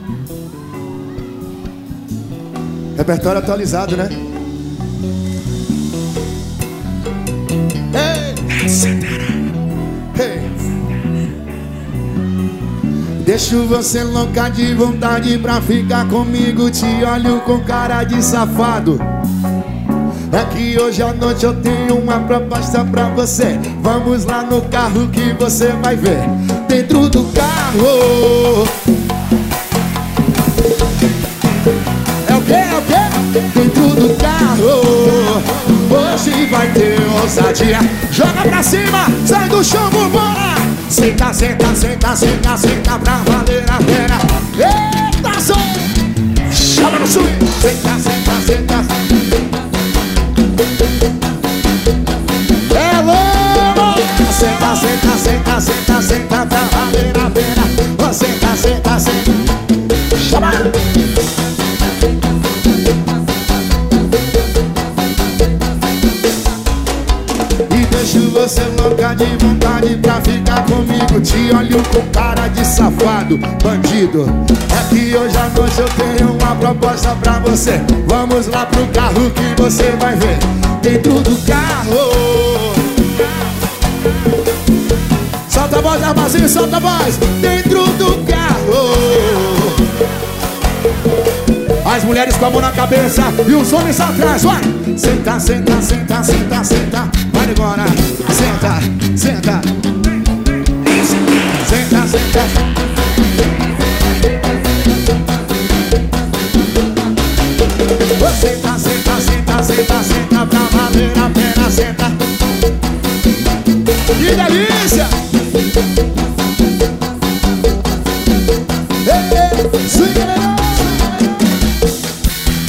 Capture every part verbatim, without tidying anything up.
Repertório atualizado, né? Hey. Deixo você louca de vontade pra ficar comigo. Te olho com cara de safado. É que hoje à noite eu tenho uma proposta pra você. Vamos lá no carro que você vai ver. Dentro do carro é o quê? É o quê? Dentro do carro hoje vai ter ousadia. Joga pra cima, sai do chão, vambora. Senta, senta, senta, senta, senta pra valer a pena. Eita, som! Chama no swing. Senta, senta, senta. É louco! Senta, senta, senta, senta, senta pra valer a pena. Oh, senta, senta, senta. Chama! Deixo você louca de vontade pra ficar comigo. Te olho com cara de safado, bandido. É que hoje à noite eu tenho uma proposta pra você. Vamos lá pro carro que você vai ver. Dentro do carro. Solta a voz, Armazinho, solta a voz. Dentro do carro. As mulheres com a mão na cabeça e os homens atrás, vai! Senta, senta, senta, senta, senta. Vai agora, senta, senta. Senta, senta. Senta, senta, senta, senta, senta pra valer a pena, senta. Que delícia! Ei, ei, swing melhor!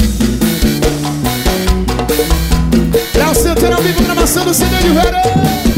Léo Santana ao vivo, gravação do C D de verão.